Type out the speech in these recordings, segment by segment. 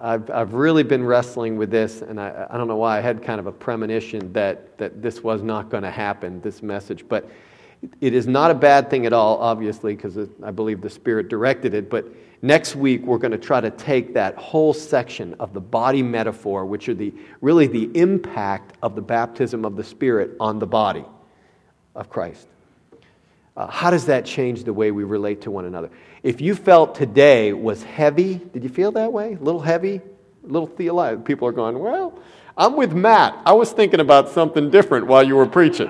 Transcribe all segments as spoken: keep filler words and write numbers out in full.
I've I've really been wrestling with this, and I I don't know why I had kind of a premonition that that this was not going to happen, this message, but it is not a bad thing at all, obviously, because I believe the Spirit directed it. But next week we're going to try to take that whole section of the body metaphor, which are the really the impact of the baptism of the Spirit on the body of Christ. Uh, how does that change the way we relate to one another? If you felt today was heavy, did you feel that way? A little heavy? A little theological? People are going, well, I'm with Matt. I was thinking about something different while you were preaching.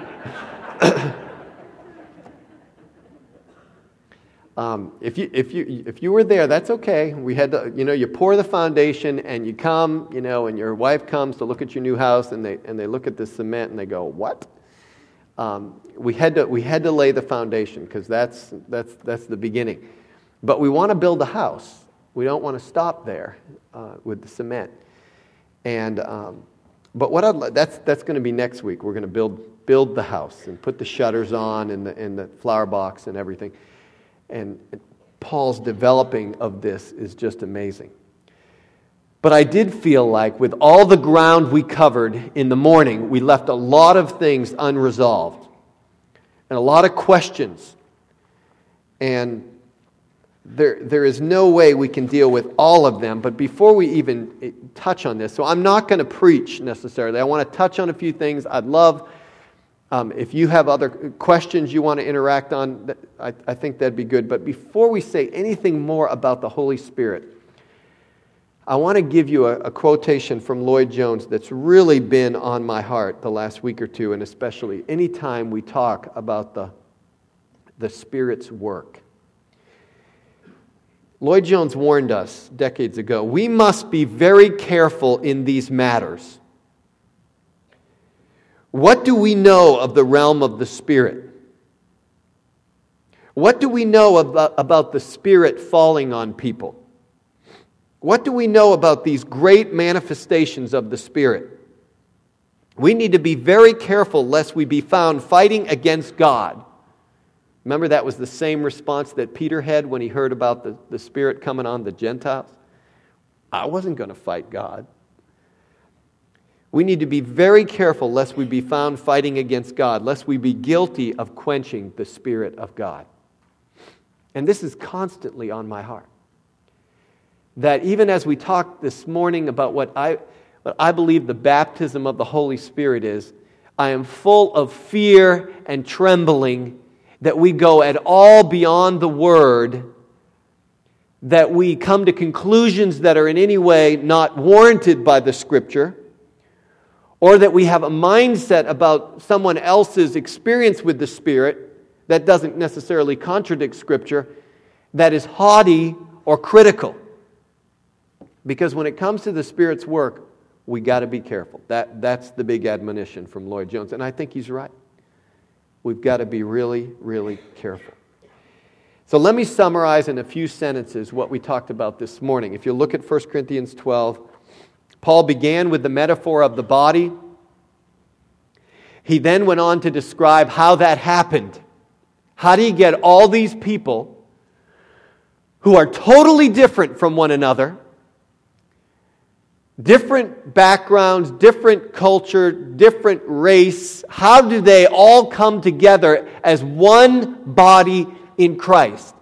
um, if you if you if you were there, that's okay. We had to, you know, you pour the foundation and you come, you know, and your wife comes to look at your new house, and they and they look at the cement and they go, what? Um, we had to we had to lay the foundation because that's that's that's the beginning. But we want to build a house. We don't want to stop there uh, with the cement. And um, but what I'd, that's that's going to be next week. We're going to build build the house and put the shutters on and the and the flower box and everything. And Paul's developing of this is just amazing. But I did feel like with all the ground we covered in the morning, we left a lot of things unresolved and a lot of questions. And there, there is no way we can deal with all of them. But before we even touch on this, so I'm not going to preach necessarily. I want to touch on a few things. I'd love, um, if you have other questions you want to interact on, I, I think that'd be good. But before we say anything more about the Holy Spirit, I want to give you a, a quotation from Lloyd Jones that's really been on my heart the last week or two, and especially anytime we talk about the, the Spirit's work. Lloyd Jones warned us decades ago, we must be very careful in these matters. What do we know of the realm of the Spirit? What do we know about, about the Spirit falling on people? What do we know about these great manifestations of the Spirit? We need to be very careful lest we be found fighting against God. Remember, that was the same response that Peter had when he heard about the, the Spirit coming on the Gentiles. I wasn't going to fight God. We need to be very careful lest we be found fighting against God, lest we be guilty of quenching the Spirit of God. And this is constantly on my heart. That even as we talked this morning about what I, what I believe the baptism of the Holy Spirit is, I am full of fear and trembling that we go at all beyond the Word, that we come to conclusions that are in any way not warranted by the Scripture, or that we have a mindset about someone else's experience with the Spirit that doesn't necessarily contradict Scripture, that is haughty or critical. Because when it comes to the Spirit's work, we got to be careful. That, that's the big admonition from Lloyd Jones. And I think he's right. We've got to be really, really careful. So let me summarize in a few sentences what we talked about this morning. If you look at First Corinthians twelve, Paul began with the metaphor of the body. He then went on to describe how that happened. How do you get all these people who are totally different from one another, different backgrounds, different culture, different race, how do they all come together as one body in Christ?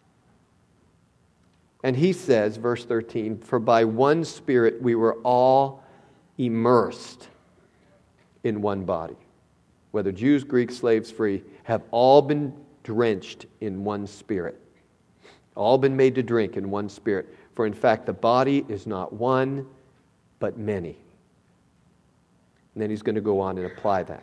And he says, verse thirteen, for by one Spirit we were all immersed in one body. Whether Jews, Greeks, slaves, free, have all been drenched in one Spirit. All been made to drink in one Spirit. For in fact the body is not one, but many. And then he's going to go on and apply that.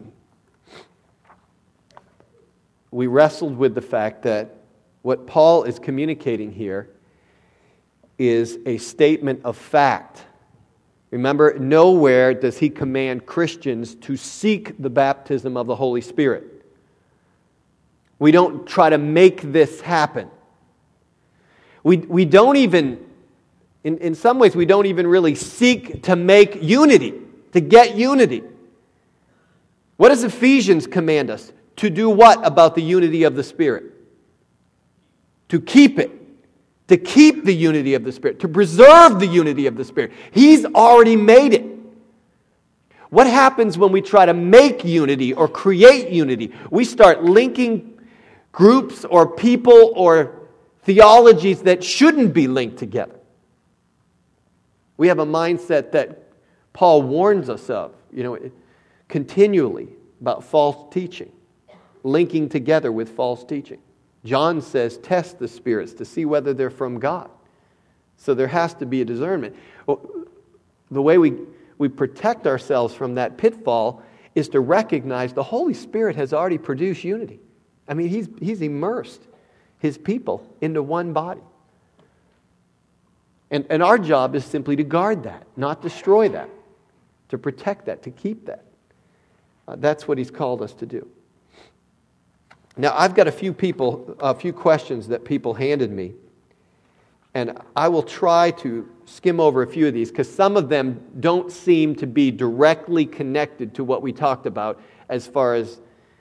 We wrestled with the fact that what Paul is communicating here is a statement of fact. Remember, nowhere does he command Christians to seek the baptism of the Holy Spirit. We don't try to make this happen. We, we don't even... In, in some ways, we don't even really seek to make unity, to get unity. What does Ephesians command us? To do what about the unity of the Spirit? To keep it. to keep the unity of the Spirit, to preserve the unity of the Spirit. He's already made it. What happens when we try to make unity or create unity? We start linking groups or people or theologies that shouldn't be linked together. We have a mindset that Paul warns us of, you know, continually about false teaching, linking together with false teaching. John says, test the spirits to see whether they're from God. So there has to be a discernment. Well, the way we, we protect ourselves from that pitfall is to recognize the Holy Spirit has already produced unity. I mean, he's, he's immersed His people into one body. And, and our job is simply to guard that, not destroy that, to protect that, to keep that. Uh, that's what He's called us to do. Now, I've got a few people, a few questions that people handed me, and I will try to skim over a few of these because some of them don't seem to be directly connected to what we talked about as far as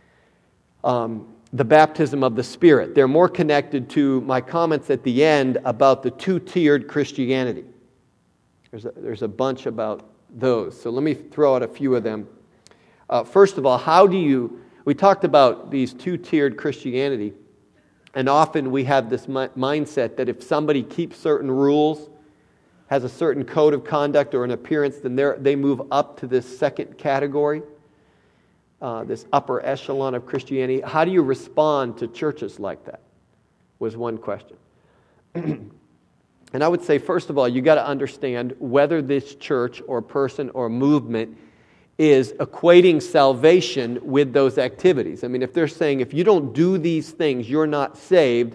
um, the baptism of the Spirit. They're more connected to my comments at the end about the two-tiered Christianity. There's a, there's a bunch about those, so let me throw out a few of them. Uh, first of all, how do you... We talked about these two-tiered Christianity, and often we have this mi- mindset that if somebody keeps certain rules, has a certain code of conduct or an appearance, then they move up to this second category, uh, this upper echelon of Christianity. How do you respond to churches like that? Was one question. And I would say, first of all, you got to understand whether this church or person or movement is equating salvation with those activities. I mean, if they're saying, if you don't do these things, you're not saved,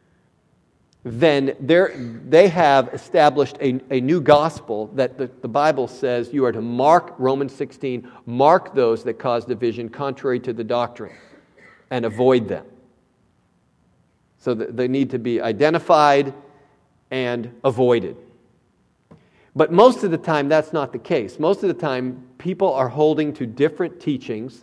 then they're, they have established a, a new gospel that the, the Bible says you are to mark, Romans sixteen, mark those that cause division contrary to the doctrine and avoid them. So that they need to be identified and avoided. But most of the time, that's not the case. Most of the time, people are holding to different teachings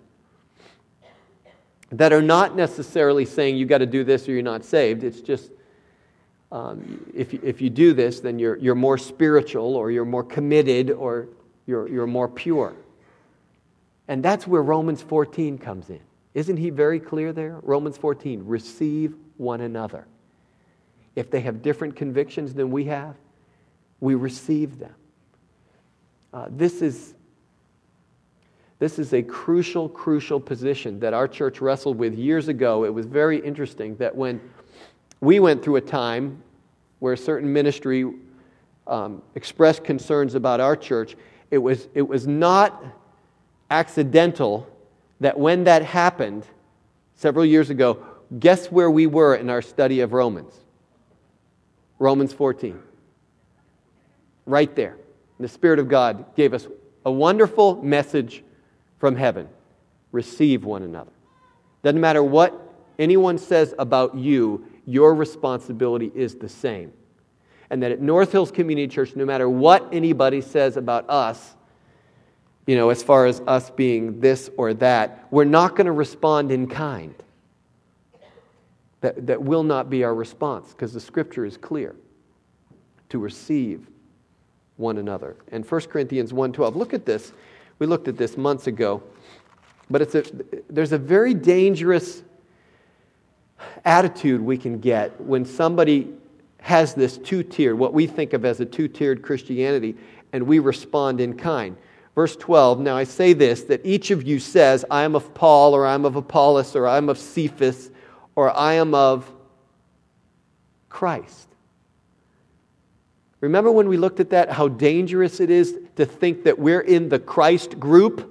that are not necessarily saying you got to do this or you're not saved. It's just um, if you, if you do this, then you're you're more spiritual or you're more committed or you're you're more pure. And that's where Romans fourteen comes in. Isn't he very clear there? Romans fourteen, receive one another. If they have different convictions than we have, we receive them. Uh, this is this is a crucial, crucial position that our church wrestled with years ago. It was very interesting that when we went through a time where a certain ministry um, expressed concerns about our church, it was it was not accidental that when that happened several years ago, guess where we were in our study of Romans? Romans fourteen. Right there. The Spirit of God gave us a wonderful message from heaven. Receive one another. Doesn't matter what anyone says about you, your responsibility is the same. And that at North Hills Community Church, no matter what anybody says about us, you know, as far as us being this or that, we're not going to respond in kind. That, that will not be our response because the Scripture is clear. To receive one another. And First Corinthians one twelve, look at this. We looked at this months ago. But it's a, there's a very dangerous attitude we can get when somebody has this two-tiered, what we think of as a two-tiered Christianity, and we respond in kind. Verse twelve, now I say this, that each of you says, I am of Paul, or I am of Apollos, or I am of Cephas, or I am of Christ. Remember when we looked at that, how dangerous it is to think that we're in the Christ group?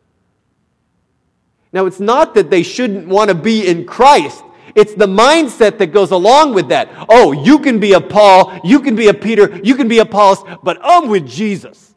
Now, it's not that they shouldn't want to be in Christ. It's the mindset that goes along with that. Oh, you can be a Paul, you can be a Peter, you can be a Apollos, but I'm with Jesus.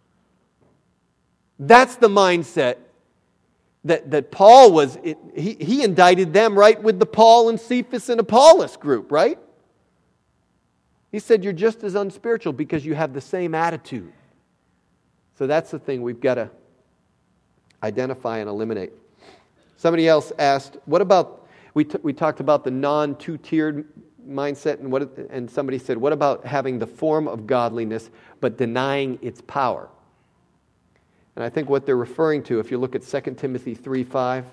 That's the mindset that, that Paul was, it, he, he indicted them right with the Paul and Cephas and Apollos group, right? He said you're just as unspiritual because you have the same attitude. So that's the thing we've got to identify and eliminate. Somebody else asked, what about, we, t- we talked about the non-two-tiered mindset, and what? And somebody said, what about having the form of godliness but denying its power? And I think what they're referring to, if you look at Second Timothy three five,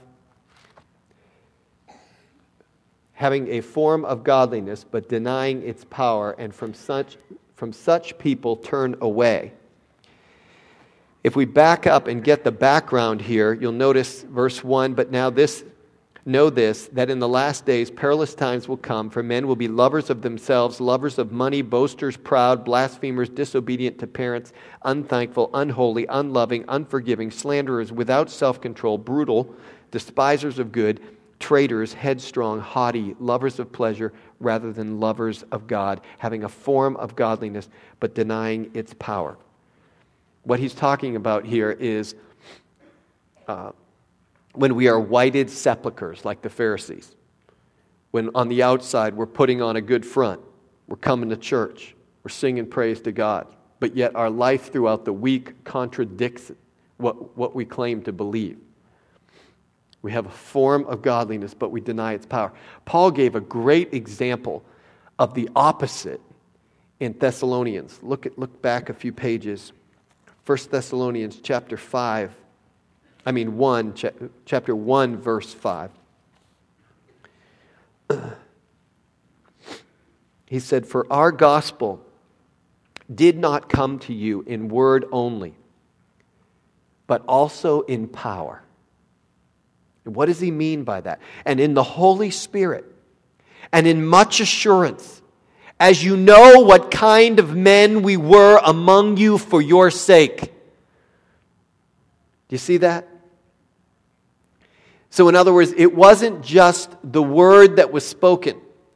having a form of godliness but denying its power, and from such from such people turn away. If we back up and get the background here, you'll notice verse one, but now this, know this, that in the last days perilous times will come, for men will be lovers of themselves, lovers of money, boasters, proud, blasphemers, disobedient to parents, unthankful, unholy, unloving, unforgiving, slanderers, without self-control, brutal, despisers of good, traitors, headstrong, haughty, lovers of pleasure rather than lovers of God, having a form of godliness but denying its power. What he's talking about here is uh, when we are whited sepulchres like the Pharisees. When on the outside we're putting on a good front, we're coming to church, we're singing praise to God, but yet our life throughout the week contradicts what, what we claim to believe. We have a form of godliness, but we deny its power. Paul gave a great example of the opposite in Thessalonians. Look at look back a few pages. First Thessalonians chapter five, I mean one, cha- chapter one, verse five. He said, "For our gospel did not come to you in word only, but also in power." What does he mean by that? "And in the Holy Spirit, and in much assurance, as you know what kind of men we were among you for your sake." Do you see that? So in other words, it wasn't just the word that was spoken.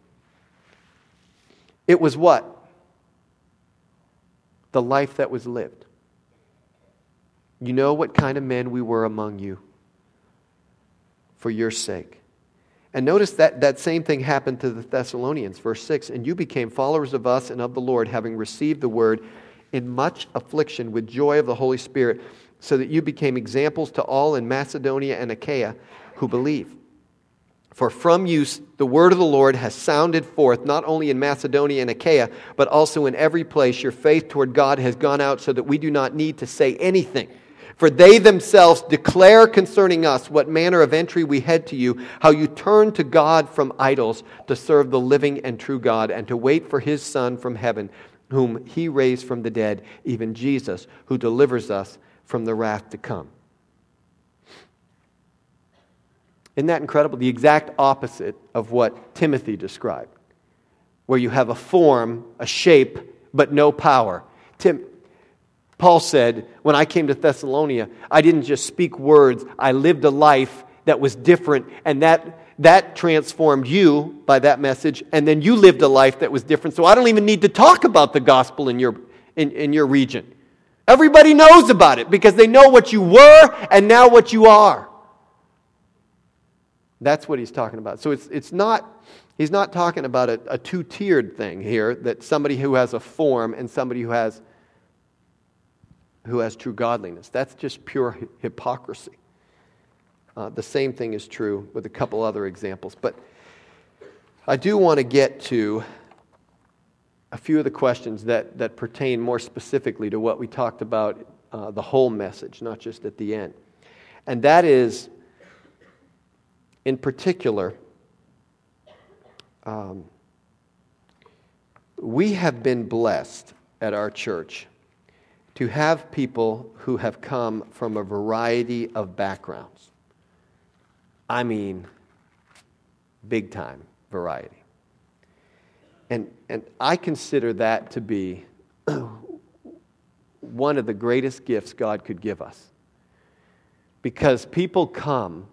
It was what? The life that was lived. You know what kind of men we were among you for your sake. And notice that that same thing happened to the Thessalonians. Verse six, "And you became followers of us and of the Lord, having received the word in much affliction with joy of the Holy Spirit, so that you became examples to all in Macedonia and Achaia who believe. For from you the word of the Lord has sounded forth, not only in Macedonia and Achaia, but also in every place. Your faith toward God has gone out so that we do not need to say anything. For they themselves declare concerning us what manner of entry we had to you, how you turned to God from idols to serve the living and true God, and to wait for his Son from heaven, whom he raised from the dead, even Jesus, who delivers us from the wrath to come." Isn't that incredible? The exact opposite of what Timothy described, where you have a form, a shape, but no power. Tim, Paul said, when I came to Thessalonica, I didn't just speak words, I lived a life that was different, and that that transformed you by that message, and then you lived a life that was different. So I don't even need to talk about the gospel in your in, in your region. Everybody knows about it because they know what you were and now what you are. That's what he's talking about. So it's it's not he's not talking about a, a two-tiered thing here, that somebody who has a form and somebody who has who has true godliness. That's just pure hi- hypocrisy. Uh, the same thing is true with a couple other examples. But I do want to get to a few of the questions that, that pertain more specifically to what we talked about, uh, the whole message, not just at the end. And that is, in particular, um, we have been blessed at our church to have people who have come from a variety of backgrounds. I mean, big time variety. And and I consider that to be one of the greatest gifts God could give us. Because people come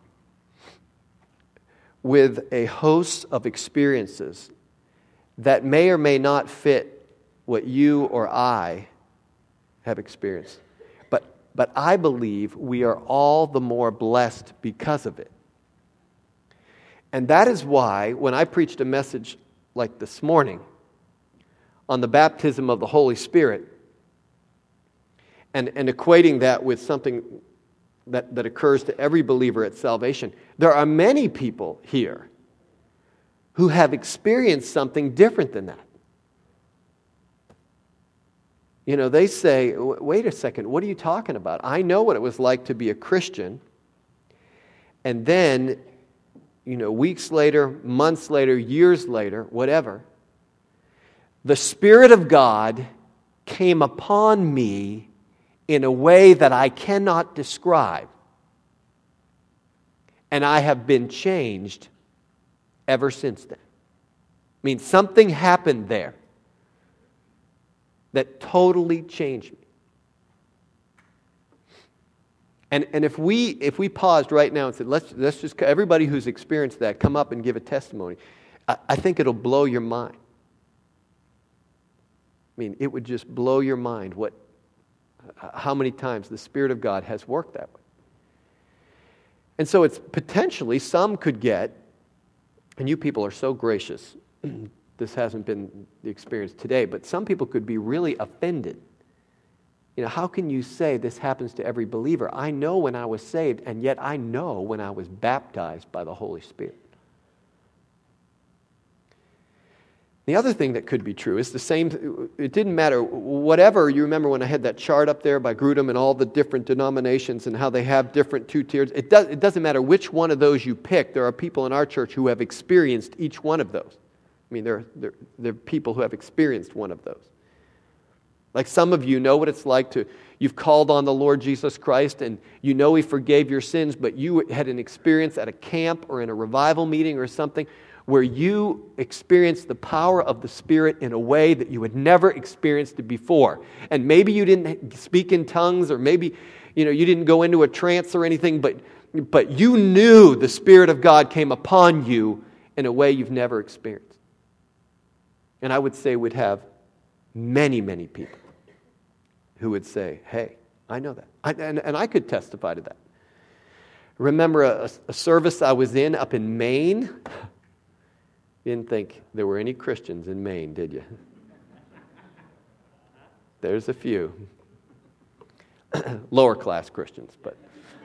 with a host of experiences that may or may not fit what you or I have experienced. But but I believe we are all the more blessed because of it. And that is why when I preached a message like this morning on the baptism of the Holy Spirit and, and equating that with something that, that occurs to every believer at salvation, there are many people here who have experienced something different than that. You know, they say, wait a second, what are you talking about? I know what it was like to be a Christian. And then, you know, weeks later, months later, years later, whatever, the Spirit of God came upon me in a way that I cannot describe. And I have been changed ever since then. I mean, something happened there that totally changed me. And, and if we if we paused right now and said, let's let's just, everybody who's experienced that, come up and give a testimony, I, I think it'll blow your mind. I mean, it would just blow your mind what, how many times the Spirit of God has worked that way. And so it's potentially, some could get, and you people are so gracious, this hasn't been the experience today, but some people could be really offended. You know, how can you say this happens to every believer? I know when I was saved, and yet I know when I was baptized by the Holy Spirit. The other thing that could be true is the same, it didn't matter, whatever, you remember when I had that chart up there by Grudem and all the different denominations and how they have different two tiers, it, does, it doesn't matter which one of those you pick, there are people in our church who have experienced each one of those. I mean, there, there, there are people who have experienced one of those. Like some of you know what it's like to, you've called on the Lord Jesus Christ and you know He forgave your sins, but you had an experience at a camp or in a revival meeting or something where you experienced the power of the Spirit in a way that you had never experienced it before. And maybe you didn't speak in tongues, or maybe, you know, you didn't go into a trance or anything, but, but you knew the Spirit of God came upon you in a way you've never experienced. And I would say we'd have many, many people who would say, hey, I know that. I, and, and I could testify to that. Remember a, a service I was in up in Maine? You didn't think there were any Christians in Maine, did you? There's a few. Lower class Christians, but...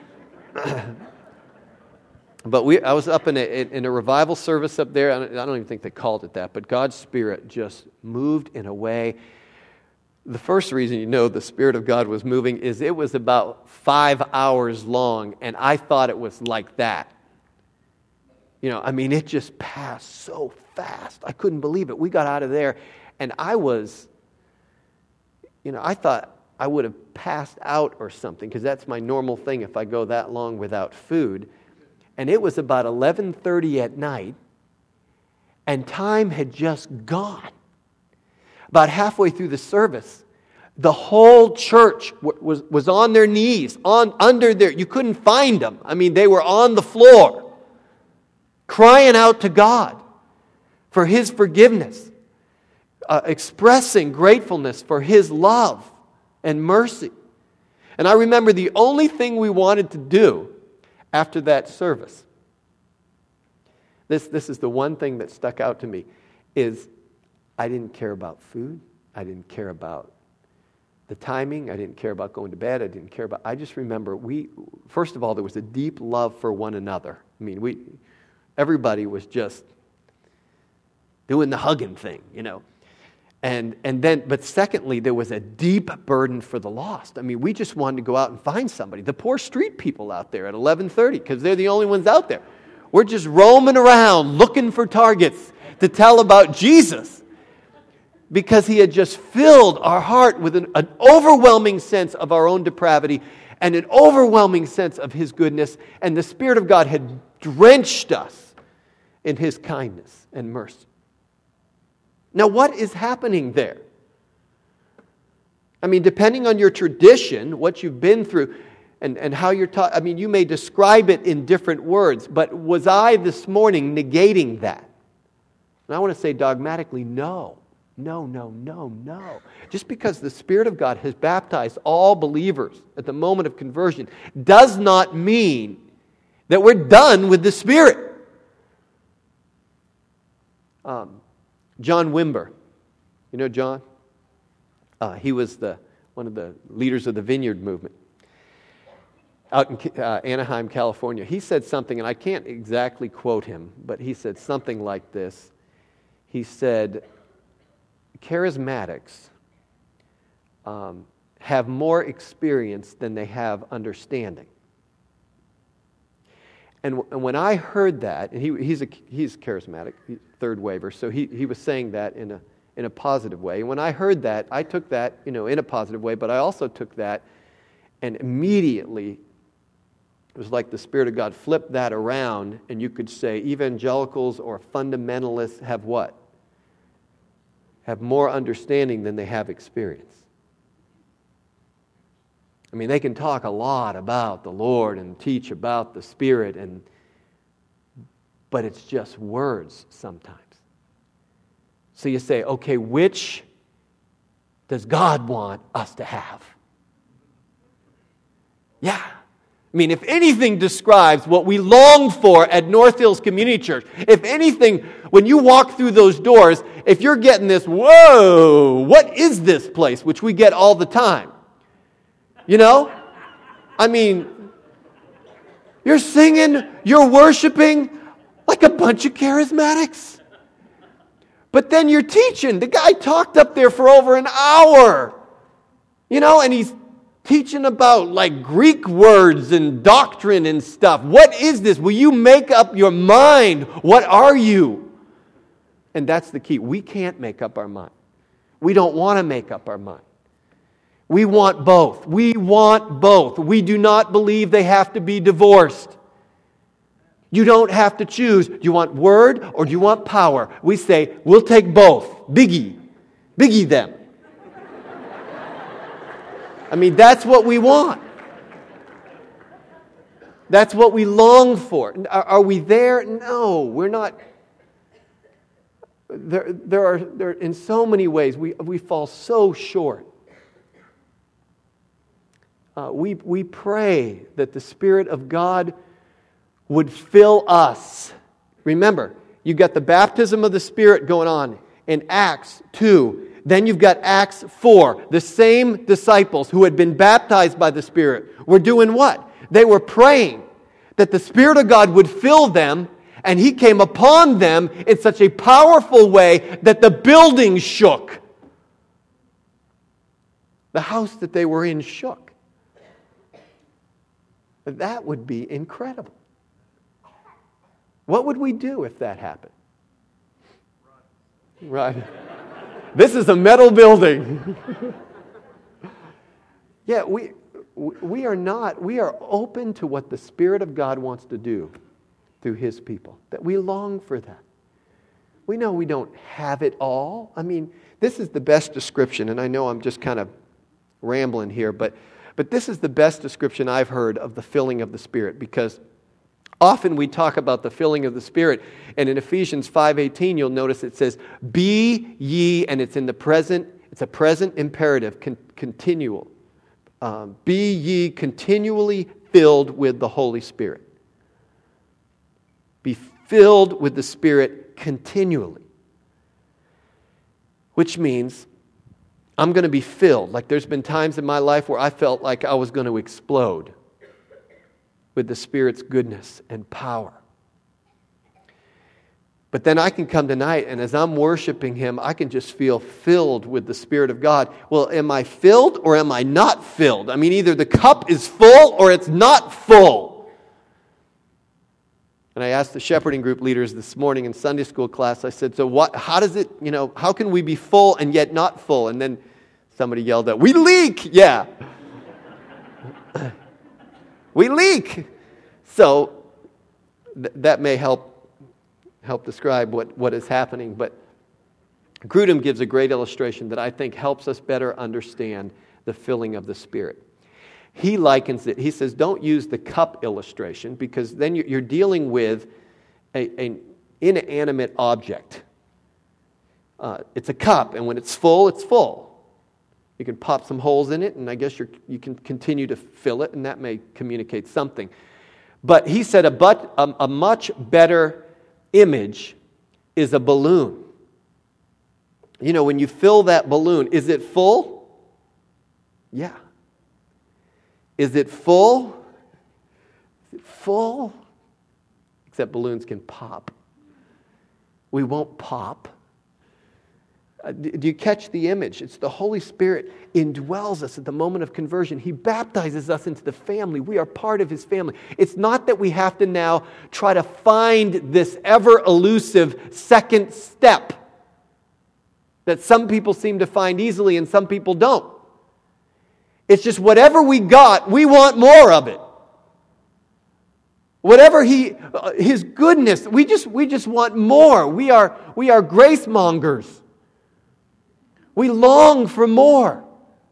But we, I was up in a, in a revival service up there. I don't, I don't even think they called it that, but God's Spirit just moved in a way. The first reason you know the Spirit of God was moving is it was about five hours long, and I thought it was like that. You know, I mean, it just passed so fast. I couldn't believe it. We got out of there, and I was, you know, I thought I would have passed out or something, because that's my normal thing if I go that long without food. And it was about eleven thirty at night, and time had just gone. About halfway through the service, the whole church was, was on their knees, on under there. You couldn't find them. I mean, they were on the floor, crying out to God for His forgiveness, uh, expressing gratefulness for His love and mercy. And I remember the only thing we wanted to do after that service, this, this is the one thing that stuck out to me, is I didn't care about food. I didn't care about the timing. I didn't care about going to bed. I didn't care about... I just remember we... First of all, there was a deep love for one another. I mean, we... Everybody was just doing the hugging thing, you know. And and then, but secondly, there was a deep burden for the lost. I mean, we just wanted to go out and find somebody. The poor street people out there at eleven thirty, because they're the only ones out there. We're just roaming around looking for targets to tell about Jesus, because He had just filled our heart with an, an overwhelming sense of our own depravity and an overwhelming sense of His goodness, and the Spirit of God had drenched us in His kindness and mercy. Now, what is happening there? I mean, depending on your tradition, what you've been through, and, and how you're taught, I mean, you may describe it in different words, but was I this morning negating that? And I want to say dogmatically, no. No, no, no, no. Just because the Spirit of God has baptized all believers at the moment of conversion does not mean that we're done with the Spirit. Um, John Wimber, you know John? Uh, he was the one of the leaders of the Vineyard movement. out in uh, Anaheim, California. He said something, and I can't exactly quote him, but he said something like this. He said, charismatics um, have more experience than they have understanding. And, w- and when I heard that, and he, he's a he's charismatic, third waver, so he, he was saying that in a in a positive way. And when I heard that, I took that, you know, in a positive way, but I also took that and immediately it was like the Spirit of God flipped that around, and you could say evangelicals or fundamentalists have what? Have more understanding than they have experience. I mean, they can talk a lot about the Lord and teach about the Spirit, and but it's just words sometimes. So you say, okay, which does God want us to have? Yeah. I mean, if anything describes what we long for at North Hills Community Church, if anything, when you walk through those doors, if you're getting this, whoa, what is this place, which we get all the time, you know? I mean, you're singing, you're worshiping like a bunch of charismatics. But then you're teaching. The guy talked up there for over an hour, you know, and he's teaching about like Greek words and doctrine and stuff. What is this? Will you make up your mind? What are you? And that's the key. We can't make up our mind. We don't want to make up our mind. We want both. We want both. We do not believe they have to be divorced. You don't have to choose. Do you want word or do you want power? We say, we'll take both. Biggie. Biggie them. I mean, that's what we want. That's what we long for. Are, are we there? No, we're not. There, there are, there, in so many ways, we, we fall so short. Uh, we, we pray that the Spirit of God would fill us. Remember, you've got the baptism of the Spirit going on in Acts two. Then you've got Acts four. The same disciples who had been baptized by the Spirit were doing what? They were praying that the Spirit of God would fill them, and He came upon them in such a powerful way that the building shook. The house that they were in shook. That would be incredible. What would we do if that happened? Right. This is a metal building. Yeah, we we are not, we are open to what the Spirit of God wants to do through His people. That we long for that. We know we don't have it all. I mean, this is the best description, and I know I'm just kind of rambling here, but but this is the best description I've heard of the filling of the Spirit, because often we talk about the filling of the Spirit, and in Ephesians five eighteen, you'll notice it says, "Be ye," and it's in the present, it's a present imperative, con- continual. Um, "Be ye continually filled with the Holy Spirit." Be filled with the Spirit continually. Which means I'm going to be filled. Like there's been times in my life where I felt like I was going to explode with the Spirit's goodness and power. But then I can come tonight, and as I'm worshiping Him, I can just feel filled with the Spirit of God. Well, am I filled or am I not filled? I mean, either the cup is full or it's not full. And I asked the shepherding group leaders this morning in Sunday school class, I said, so what, how does it, you know, how can we be full and yet not full? And then somebody yelled out, "We leak!" Yeah. We leak. So th- that may help help describe what, what is happening. But Grudem gives a great illustration that I think helps us better understand the filling of the Spirit. He likens it. He says, don't use the cup illustration, because then you're, you're dealing with a, an inanimate object. Uh, it's a cup, and when it's full, it's full. You can pop some holes in it, and I guess you're, you can continue to fill it, and that may communicate something. But he said a, but, a, a much better image is a balloon. You know, when you fill that balloon, is it full? Yeah. Is it full? Is it full? Except balloons can pop. We won't pop. Uh, do you catch the image? It's the Holy Spirit indwells us at the moment of conversion. He baptizes us into the family. We are part of His family. It's not that we have to now try to find this ever elusive second step that some people seem to find easily and some people don't. It's just whatever we got, we want more of it. Whatever he, uh, His goodness, we just we just want more. We are we are grace mongers. We long for more.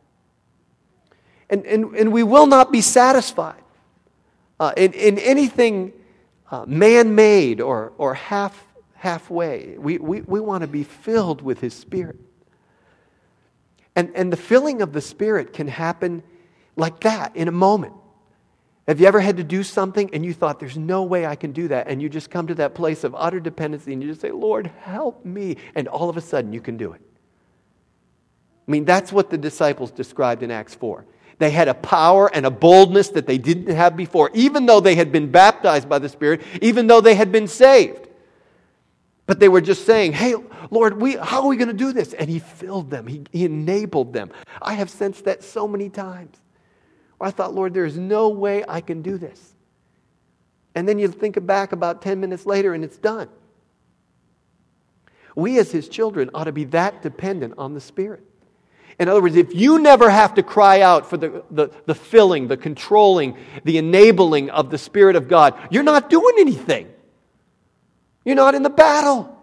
And, and, and we will not be satisfied uh, in, in anything uh, man-made or, or half, halfway. We, we, we want to be filled with His Spirit. And, and the filling of the Spirit can happen like that in a moment. Have you ever had to do something and you thought, there's no way I can do that? And you just come to that place of utter dependency and you just say, Lord, help me. And all of a sudden you can do it. I mean, that's what the disciples described in Acts four. They had a power and a boldness that they didn't have before, even though they had been baptized by the Spirit, even though they had been saved. But they were just saying, hey, Lord, we, how are we going to do this? And He filled them. He, he enabled them. I have sensed that so many times. I thought, Lord, there is no way I can do this. And then you think back about ten minutes later and it's done. We as His children ought to be that dependent on the Spirit. In other words, if you never have to cry out for the, the, the filling, the controlling, the enabling of the Spirit of God, you're not doing anything. You're not in the battle.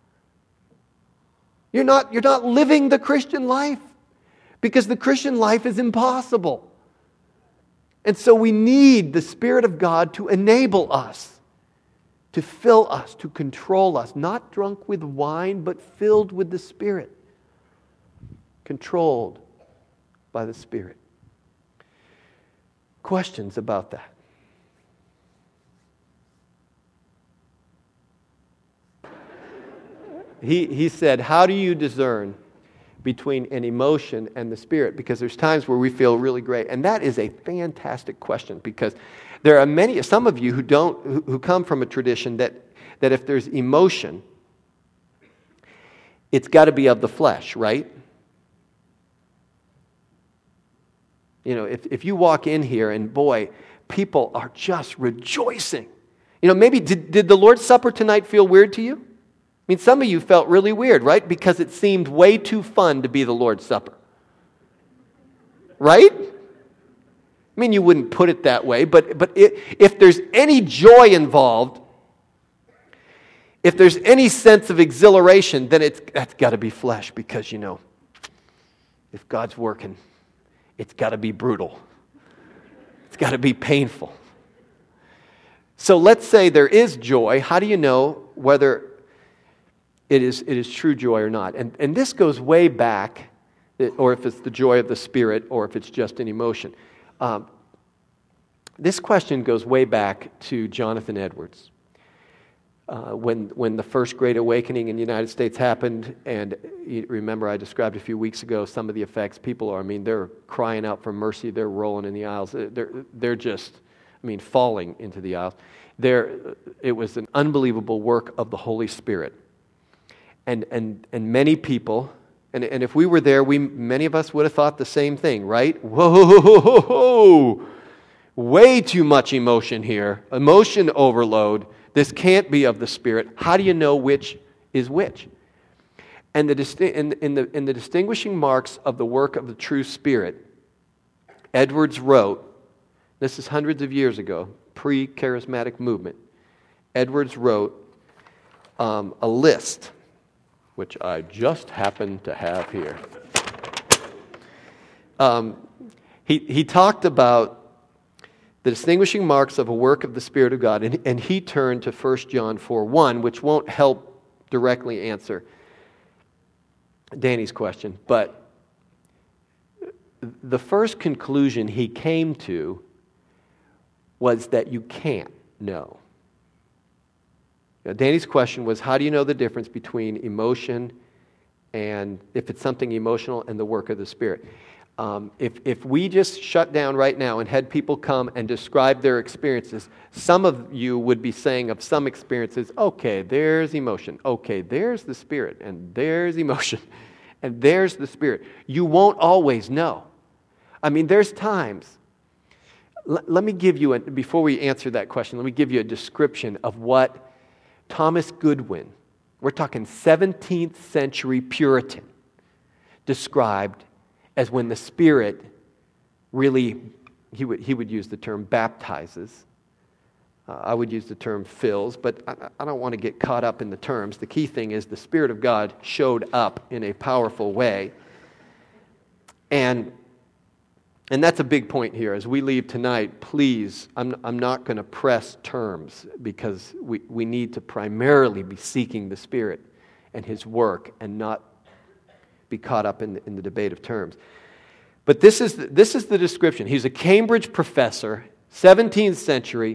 You're not, you're not living the Christian life. Because the Christian life is impossible. And so we need the Spirit of God to enable us, to fill us, to control us. Not drunk with wine, but filled with the Spirit. Controlled by the Spirit. Questions about that? He, he said, how do you discern between an emotion and the Spirit? Because there's times where we feel really great. And that is a fantastic question, because there are many, some of you who don't, who, who come from a tradition that, that if there's emotion, it's got to be of the flesh, right? You know, if, if you walk in here and boy, people are just rejoicing. You know, maybe did, did the Lord's Supper tonight feel weird to you? I mean, some of you felt really weird, right? Because it seemed way too fun to be the Lord's Supper. Right? I mean, you wouldn't put it that way, but, but it, if there's any joy involved, if there's any sense of exhilaration, then it's that's got to be flesh, because, you know, if God's working, it's got to be brutal. It's got to be painful. So let's say there is joy. How do you know whether it is it is true joy or not? And, and this goes way back, or if it's the joy of the Spirit, or if it's just an emotion. Um, this question goes way back to Jonathan Edwards. Uh, when when the first Great Awakening in the United States happened, and you remember I described a few weeks ago some of the effects. People are, I mean, they're crying out for mercy. They're rolling in the aisles. They're they're just, I mean, falling into the aisles. There, it was an unbelievable work of the Holy Spirit, and and and many people, and and if we were there, we many of us would have thought the same thing, right? Whoa, way too much emotion here, emotion overload. This can't be of the Spirit. How do you know which is which? And the disti- in, in, the, in the distinguishing marks of the work of the true Spirit, Edwards wrote, this is hundreds of years ago, pre-charismatic movement, Edwards wrote um, a list, which I just happen to have here. Um, he, he talked about the distinguishing marks of a work of the Spirit of God. And, and he turned to First John four one, which won't help directly answer Danny's question. But the first conclusion he came to was that you can't know. Now, Danny's question was, how do you know the difference between emotion and, if it's something emotional, and the work of the Spirit? Um, if, if we just shut down right now and had people come and describe their experiences, some of you would be saying of some experiences, okay, there's emotion. Okay, there's the Spirit, and there's emotion, and there's the Spirit. You won't always know. I mean, there's times. L- let me give you, a, before we answer that question, let me give you a description of what Thomas Goodwin, we're talking seventeenth century Puritan, described as when the Spirit really, he would, he would use the term baptizes. Uh, I would use the term fills, but I, I don't want to get caught up in the terms. The key thing is the Spirit of God showed up in a powerful way. And, and that's a big point here. As we leave tonight, please, I'm, I'm not going to press terms because we, we need to primarily be seeking the Spirit and His work and not be caught up in the, in the debate of terms. But this is, the, this is the description. He's a Cambridge professor, seventeenth century,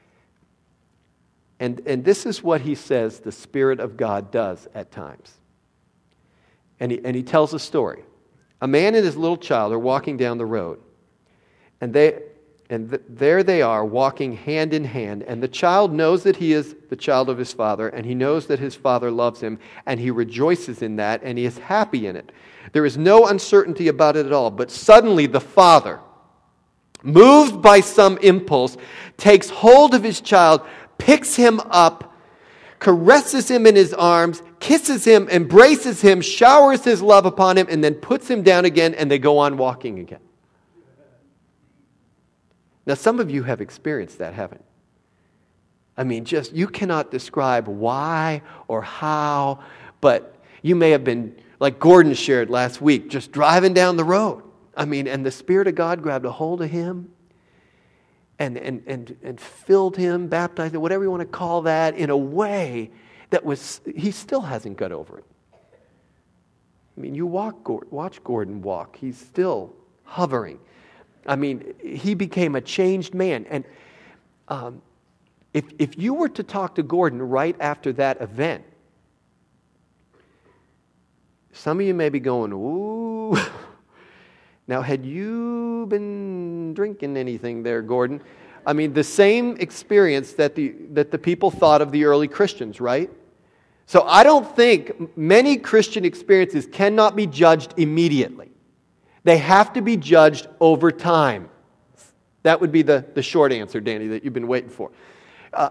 and, and this is what he says the Spirit of God does at times. And he, and he tells a story. A man and his little child are walking down the road, and they and th- there they are walking hand in hand, and the child knows that he is the child of his father, and he knows that his father loves him, and he rejoices in that, and he is happy in it. There is no uncertainty about it at all, but suddenly the father, moved by some impulse, takes hold of his child, picks him up, caresses him in his arms, kisses him, embraces him, showers his love upon him, and then puts him down again, and they go on walking again. Now, some of you have experienced that, haven't you? I mean, just, you cannot describe why or how, but you may have been, like Gordon shared last week, just driving down the road. I mean, and the Spirit of God grabbed a hold of him and, and, and, and filled him, baptized him, whatever you want to call that, in a way that was, he still hasn't got over it. I mean, you walk, watch Gordon walk. He's still hovering. I mean, he became a changed man. And um, if if you were to talk to Gordon right after that event, some of you may be going, ooh. Now, had you been drinking anything there, Gordon? I mean, the same experience that the that the people thought of the early Christians, right? So I don't think many Christian experiences cannot be judged immediately. They have to be judged over time. That would be the, the short answer, Danny, that you've been waiting for. Uh,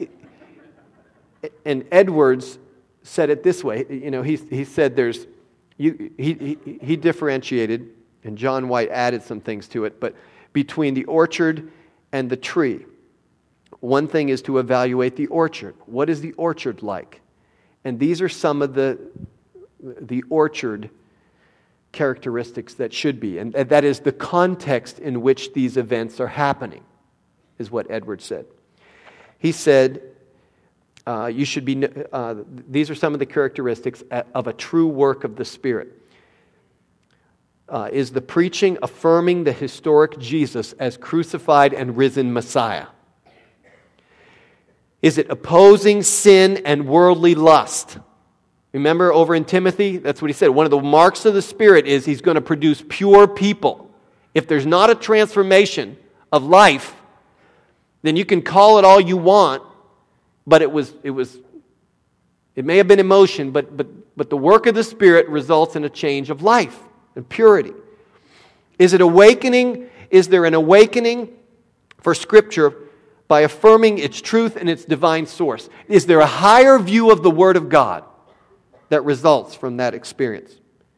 and Edwards said it this way. You know, he, he said there's, you, he, he, he differentiated, and John White added some things to it, but between the orchard and the tree. One thing is to evaluate the orchard. What is the orchard like? And these are some of the, the orchard characteristics that should be. And that is the context in which these events are happening, is what Edwards said. He said, uh, you should be, uh, these are some of the characteristics of a true work of the Spirit. Uh, is the preaching affirming the historic Jesus as crucified and risen Messiah? Is it opposing sin and worldly lust? Remember over in Timothy, that's what he said. One of the marks of the Spirit is he's going to produce pure people. If there's not a transformation of life, then you can call it all you want, but it was it was it may have been emotion, but but but the work of the Spirit results in a change of life and purity. Is it awakening? Is there an awakening for Scripture by affirming its truth and its divine source? Is there a higher view of the Word of God that results from that experience?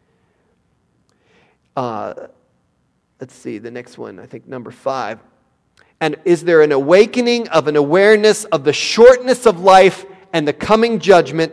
Uh, let's see, the next one, I think number five. And is there an awakening of an awareness of the shortness of life and the coming judgment?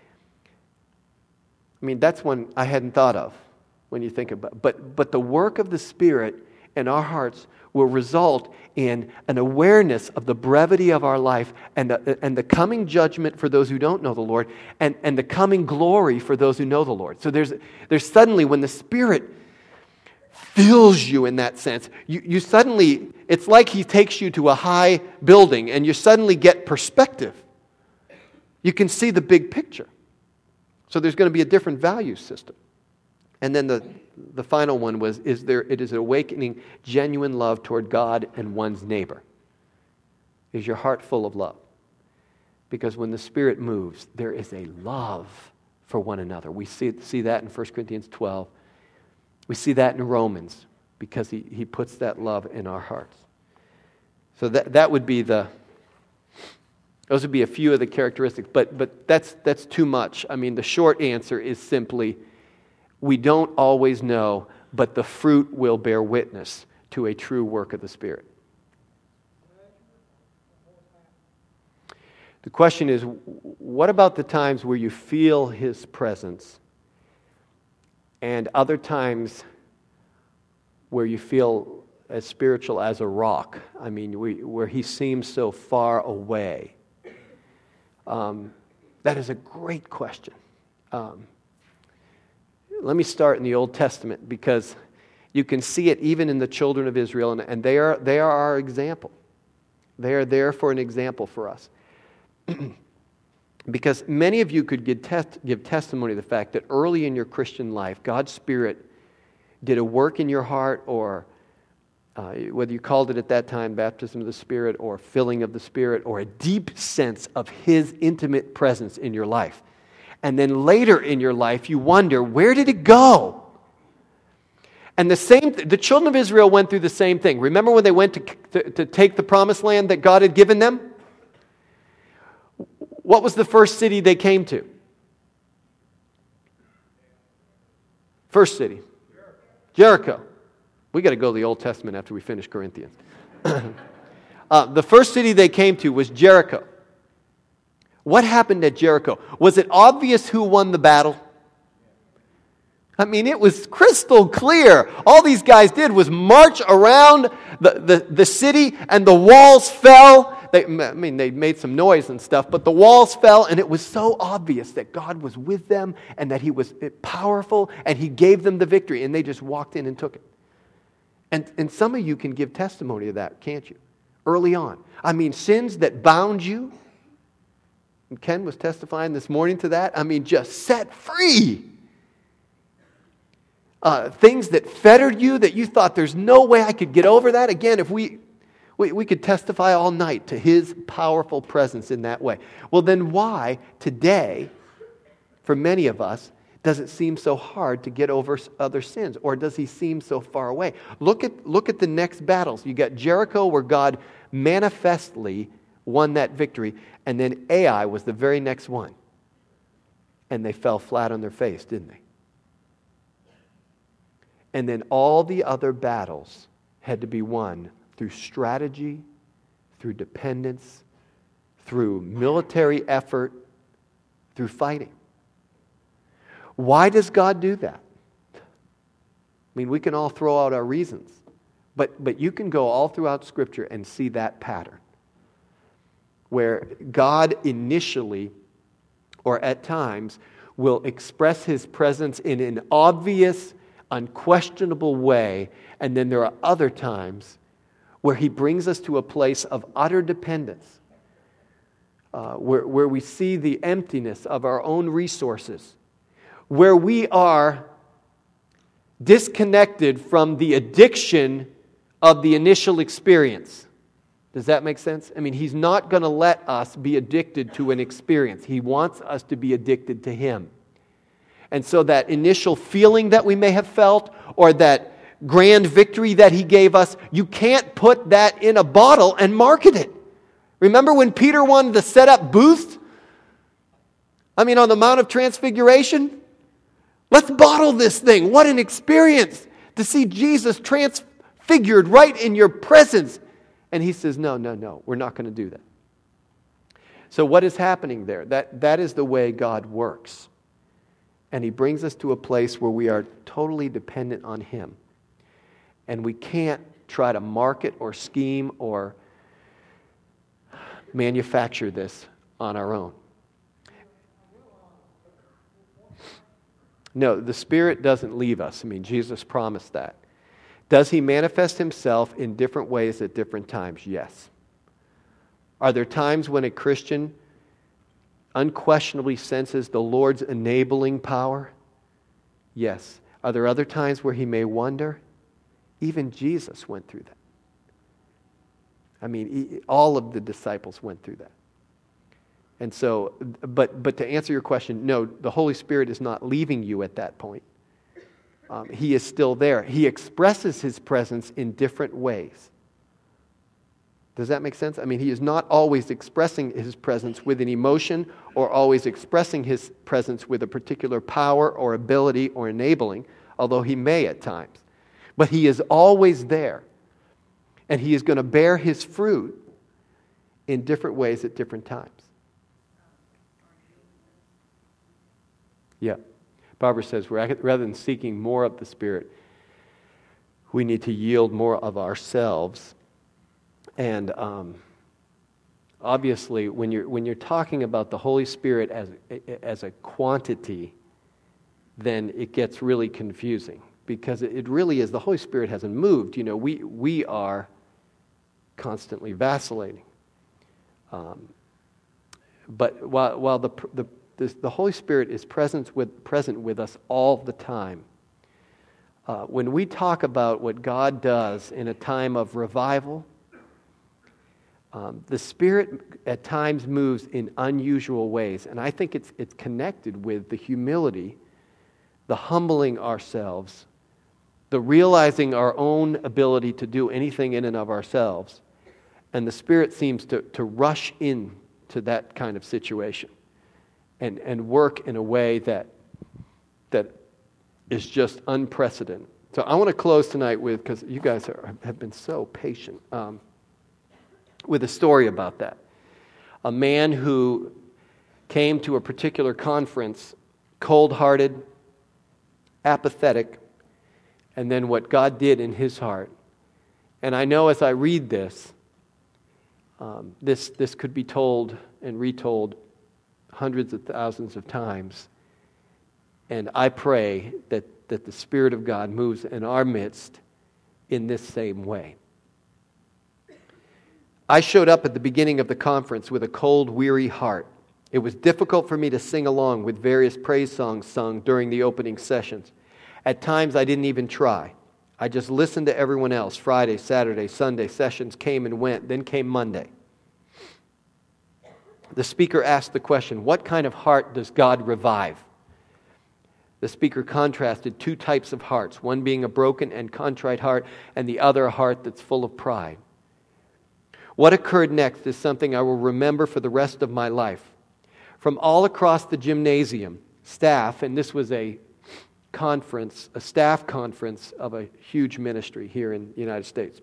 I mean, that's one I hadn't thought of when you think about it. But, but the work of the Spirit in our hearts will result in an awareness of the brevity of our life and the, and the coming judgment for those who don't know the Lord and, and the coming glory for those who know the Lord. So there's, there's suddenly, when the Spirit fills you in that sense, you, you suddenly, it's like He takes you to a high building and you suddenly get perspective. You can see the big picture. So there's going to be a different value system. And then the, the final one was, is there, it is awakening genuine love toward God and one's neighbor. Is your heart full of love? Because when the Spirit moves, there is a love for one another. We see, see that in First Corinthians twelve. We see that in Romans, because he, he puts that love in our hearts. So that, that would be the, those would be a few of the characteristics, but, but that's, that's too much. I mean, the short answer is simply, we don't always know, but the fruit will bear witness to a true work of the Spirit. The question is, what about the times where you feel His presence, and other times where you feel as spiritual as a rock? I mean, we, where He seems so far away. Um, that is a great question. Um, let me start in the Old Testament, because you can see it even in the children of Israel, and, and they are they are our example. They are there for an example for us. Because many of you could give, test, give testimony of the fact that early in your Christian life, God's Spirit did a work in your heart, or uh, whether you called it at that time baptism of the Spirit, or filling of the Spirit, or a deep sense of His intimate presence in your life. And then later in your life, you wonder, where did it go? And the same, the children of Israel went through the same thing. Remember when they went to, to, to take the promised land that God had given them? What was the first city they came to? First city. Jericho. We got to go to the Old Testament after we finish Corinthians. uh, the first city they came to was Jericho. What happened at Jericho? Was it obvious who won the battle? I mean, it was crystal clear. All these guys did was march around the, the, the city, and the walls fell. They, I mean, they made some noise and stuff, but the walls fell, and it was so obvious that God was with them and that He was powerful, and He gave them the victory, and they just walked in and took it. And, and some of you can give testimony of that, can't you? Early on. I mean, sins that bound you, and Ken was testifying this morning to that, I mean, just set free. Uh, things that fettered you, that you thought, there's no way I could get over that. Again, if we... We, we could testify all night to His powerful presence in that way. Well, then why today, for many of us, does it seem so hard to get over other sins? Or does He seem so far away? Look at, look at the next battles. You got Jericho, where God manifestly won that victory. And then Ai was the very next one. And they fell flat on their face, didn't they? And then all the other battles had to be won through strategy, through dependence, through military effort, through fighting. Why does God do that? I mean, we can all throw out our reasons, but, but you can go all throughout Scripture and see that pattern, where God initially, or at times, will express His presence in an obvious, unquestionable way, and then there are other times where He brings us to a place of utter dependence, uh, where, where we see the emptiness of our own resources, where we are disconnected from the addiction of the initial experience. Does that make sense? I mean, He's not going to let us be addicted to an experience. He wants us to be addicted to Him. And so that initial feeling that we may have felt, or that grand victory that He gave us, you can't put that in a bottle and market it. Remember when Peter wanted to set up booths? I mean, on the Mount of Transfiguration? Let's bottle this thing. What an experience to see Jesus transfigured right in your presence. And He says, no, no, no, we're not going to do that. So what is happening there? That, that is the way God works. And He brings us to a place where we are totally dependent on Him. And we can't try to market or scheme or manufacture this on our own. No, the Spirit doesn't leave us. I mean, Jesus promised that. Does He manifest Himself in different ways at different times? Yes. Are there times when a Christian unquestionably senses the Lord's enabling power? Yes. Are there other times where he may wonder? Even Jesus went through that. I mean, he, all of the disciples went through that. And so, but but to answer your question, no, the Holy Spirit is not leaving you at that point. Um, he is still there. He expresses his presence in different ways. Does that make sense? I mean, he is not always expressing his presence with an emotion or always expressing his presence with a particular power or ability or enabling, although he may at times. But he is always there. And he is going to bear his fruit in different ways at different times. Yeah. Barbara says, rather than seeking more of the Spirit, we need to yield more of ourselves. And um, obviously, when you're when you're talking about the Holy Spirit as as a quantity, then it gets really confusing, because it really is, the Holy Spirit hasn't moved. You know, we we are constantly vacillating. Um, but while while the the the, the Holy Spirit is present with present with us all the time, uh, when we talk about what God does in a time of revival, Um, the Spirit at times moves in unusual ways, and I think it's it's connected with the humility, the humbling ourselves, the realizing our own ability to do anything in and of ourselves, and the Spirit seems to, to rush in to that kind of situation and, and work in a way that that is just unprecedented. So I want to close tonight with, because you guys are, have been so patient, um, with a story about that. A man who came to a particular conference cold-hearted, apathetic, and then what God did in his heart. And I know as I read this, um, this, this could be told and retold hundreds of thousands of times. And I pray that, that the Spirit of God moves in our midst in this same way. I showed up at the beginning of the conference with a cold, weary heart. It was difficult for me to sing along with various praise songs sung during the opening sessions. At times, I didn't even try. I just listened to everyone else. Friday, Saturday, Sunday, sessions came and went. Then came Monday. The speaker asked the question, what kind of heart does God revive? The speaker contrasted two types of hearts, one being a broken and contrite heart, and the other a heart that's full of pride. What occurred next is something I will remember for the rest of my life. From all across the gymnasium, staff, and this was a conference, a staff conference of a huge ministry here in the United States.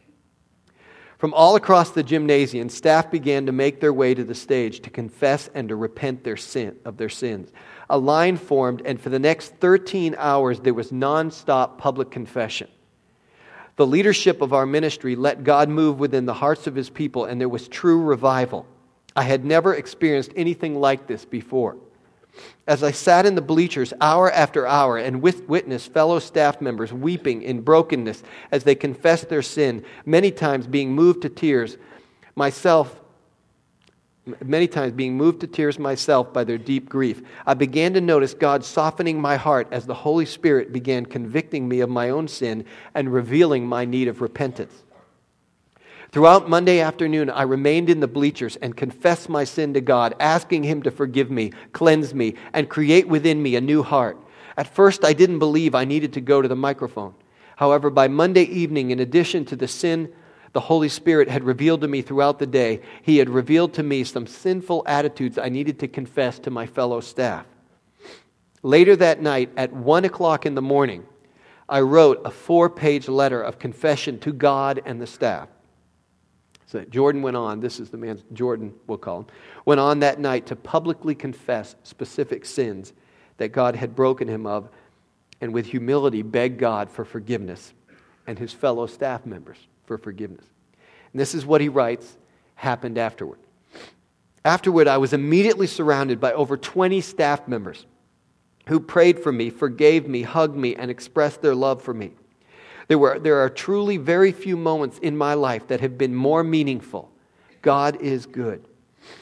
From all across the gymnasium, staff began to make their way to the stage to confess and to repent their sin of their sins. A line formed, and for the next thirteen hours there was non-stop public confession. The leadership of our ministry let God move within the hearts of His people, and there was true revival. I had never experienced anything like this before. As I sat in the bleachers hour after hour and witnessed fellow staff members weeping in brokenness as they confessed their sin, many times being moved to tears, myself, many times being moved to tears myself by their deep grief, I began to notice God softening my heart as the Holy Spirit began convicting me of my own sin and revealing my need of repentance. Throughout Monday afternoon, I remained in the bleachers and confessed my sin to God, asking Him to forgive me, cleanse me, and create within me a new heart. At first, I didn't believe I needed to go to the microphone. However, by Monday evening, in addition to the sin the Holy Spirit had revealed to me throughout the day, He had revealed to me some sinful attitudes I needed to confess to my fellow staff. Later that night, at one o'clock in the morning, I wrote a four-page letter of confession to God and the staff. So Jordan went on, this is the man, Jordan we'll call him, went on that night to publicly confess specific sins that God had broken him of, and with humility begged God for forgiveness and his fellow staff members for forgiveness. And this is what he writes happened afterward. Afterward, I was immediately surrounded by over twenty staff members who prayed for me, forgave me, hugged me, and expressed their love for me. There were there are truly very few moments in my life that have been more meaningful. God is good.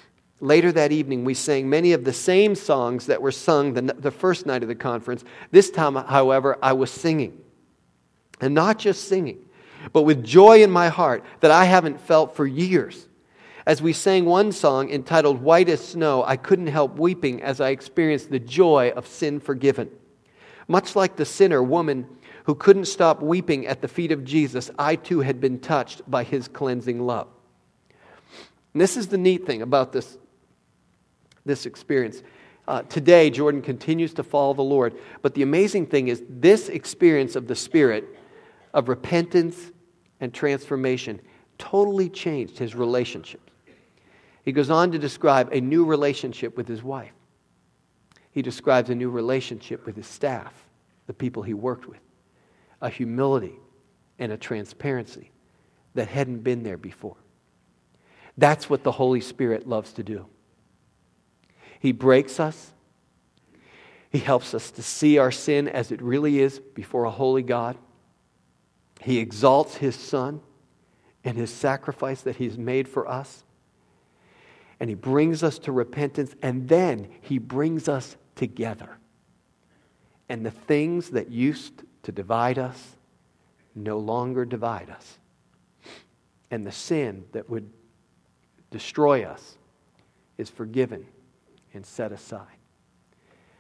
Later that evening, we sang many of the same songs that were sung the, the first night of the conference. This time, however, I was singing. And not just singing, but with joy in my heart that I haven't felt for years. As we sang one song entitled White as Snow, I couldn't help weeping as I experienced the joy of sin forgiven. Much like the sinner woman who couldn't stop weeping at the feet of Jesus, I too had been touched by his cleansing love. And this is the neat thing about this, this experience. Uh, today, Jordan continues to follow the Lord, but the amazing thing is this experience of the Spirit, of repentance and transformation, totally changed his relationships. He goes on to describe a new relationship with his wife. He describes a new relationship with his staff, the people he worked with, a humility and a transparency that hadn't been there before. That's what the Holy Spirit loves to do. He breaks us. He helps us to see our sin as it really is before a holy God. He exalts his Son and his sacrifice that he's made for us. And he brings us to repentance, and then he brings us together. And the things that used to divide us no longer divide us. And the sin that would destroy us is forgiven and set aside.